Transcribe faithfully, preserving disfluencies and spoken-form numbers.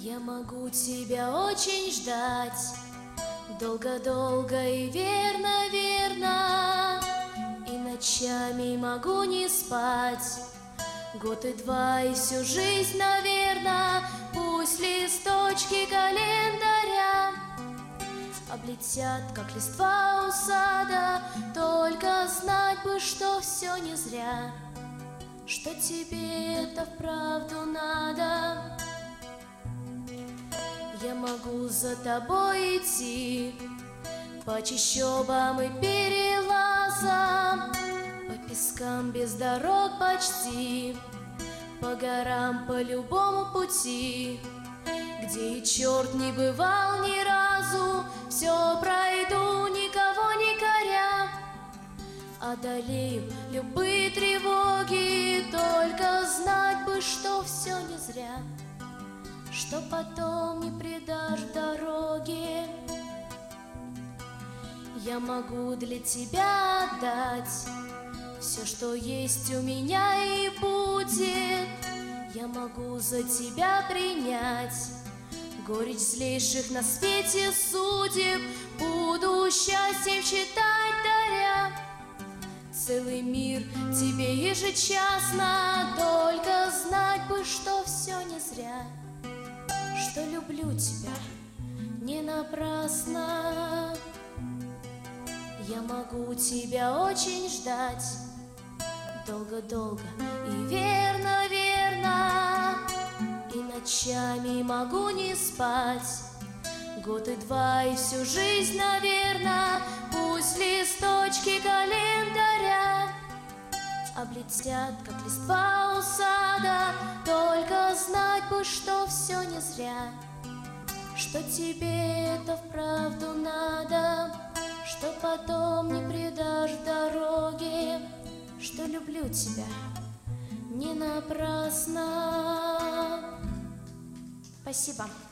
Я могу тебя очень ждать, долго-долго и верно-верно, и ночами могу не спать. Год и два, и всю жизнь, наверно, пусть листочки календаря облетят, как листва у сада, только знать бы, что все не зря, что тебе это вправду надо. Я могу за тобой идти по чащобам и перелазам, по пескам без дорог почти, по горам, по любому пути, где и черт не бывал ни разу. Все пройду, никого не коря, одолею любые тревоги, только знать бы, что все не зря, что потом не предашь дороги. Я могу для тебя отдать все, что есть у меня и будет. Я могу за тебя принять горечь злейших на свете судеб, буду счастьем считать даря целый мир тебе ежечасно, только знать бы, что все не зря, что люблю тебя не напрасно. Я могу тебя очень ждать, долго-долго и верно-верно, и ночами могу не спать. Год и два, и всю жизнь, наверно, пусть листочки календаря облетят, как листва у сада, только знать бы, что все не зря, что тебе это вправду надо, что потом не предашь дороги, что люблю тебя не напрасно. Спасибо.